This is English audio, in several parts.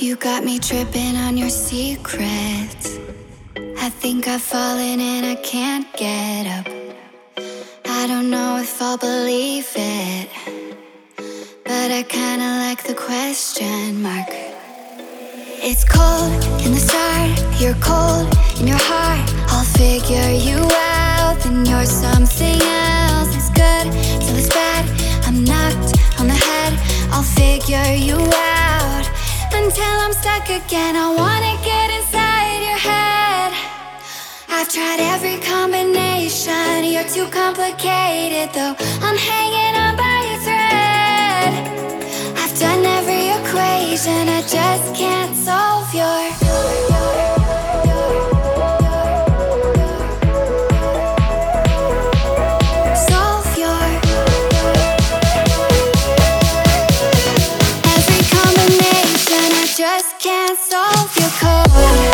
You got me tripping on your secrets. I think I've fallen and I can't get up. I don't know if I'll believe it, but I kinda like the question mark. It's cold in the start, you're cold in your heart. I'll figure you out, then you're something else. It's good till it's bad, I'm knocked on the head. I'll figure you out until I'm stuck again. I wanna get inside your head. I've tried every combination, you're too complicated though. I'm hanging on by a thread. I've done every equation, I just can't solve your every combination, I just can't solve your code.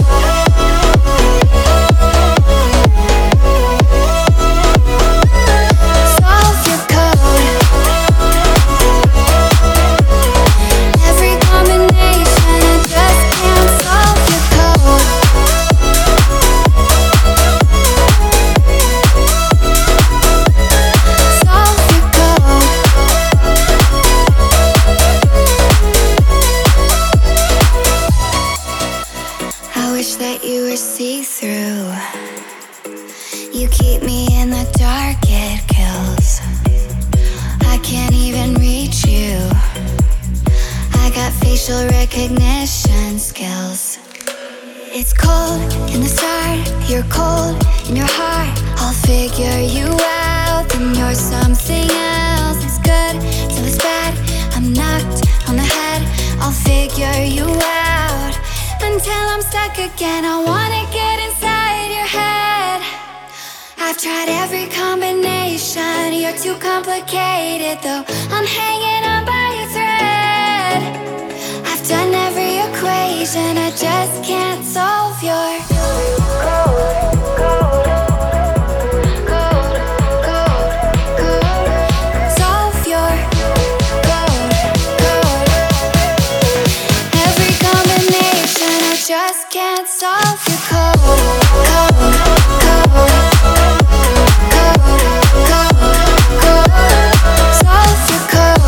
That you were see-through. You keep me in the dark, it kills. I can't even reach you. I got facial recognition skills. It's cold in the start, you're cold in your heart. I'll figure you out, then you're something else. It's good till it's bad, I'm knocked on the head. I'll figure you out until I'm stuck again. I wanna get inside your head. I've tried every combination, you're too complicated though. I'm hanging on by a thread. I've done every equation, I just can't solve your just can't solve your solve your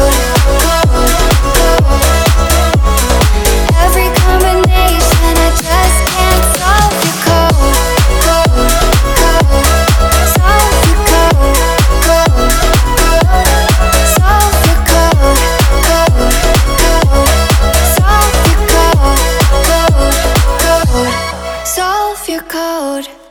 every combination, I just can't solve your solve your solve your code.